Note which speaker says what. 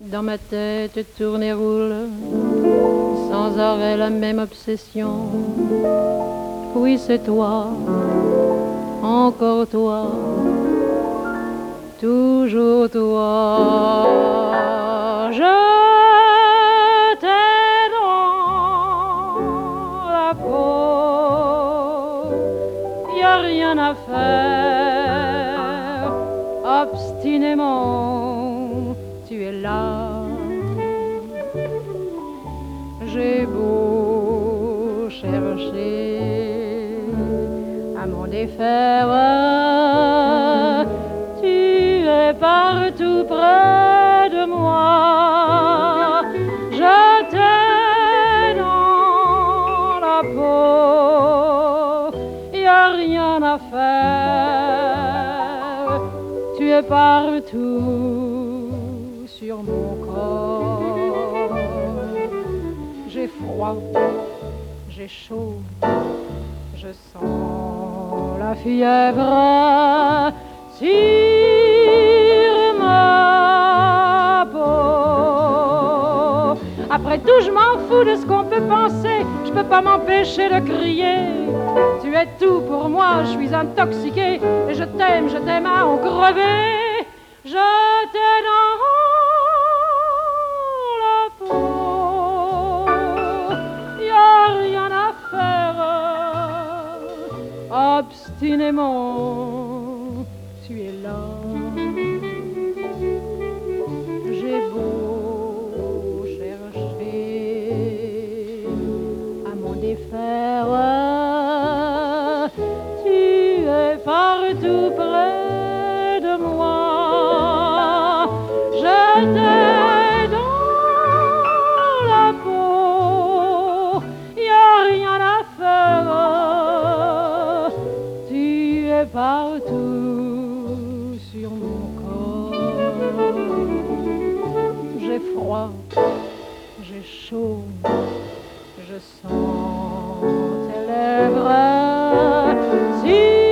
Speaker 1: Dans ma tête tourne et roule sans arrêt la même obsession. Oui, c'est toi, encore toi, toujours toi. Je t'ai dans la peau, y a rien à faire, obstinément tu es là. J'ai beau chercher à m'en défaire, tu es partout près de moi. Je t'ai dans la peau, y a rien à faire, tu es partout sur mon corps. J'ai froid, j'ai chaud, je sens la fièvre sur ma peau. Après tout, je m'en fous de ce qu'on peut penser, je peux pas m'empêcher de crier. Tu es tout pour moi, je suis intoxiquée, et je t'aime à en crever. Je t'aime dans la peau, y a rien à faire, obstinément tu es là. J'ai beau chercher à m'en défaire, tu es partout près de moi. Je t'ai dans la peau, y a rien à faire, tu es partout sur mon corps. J'ai froid, j'ai chaud, je sens tes lèvres. Si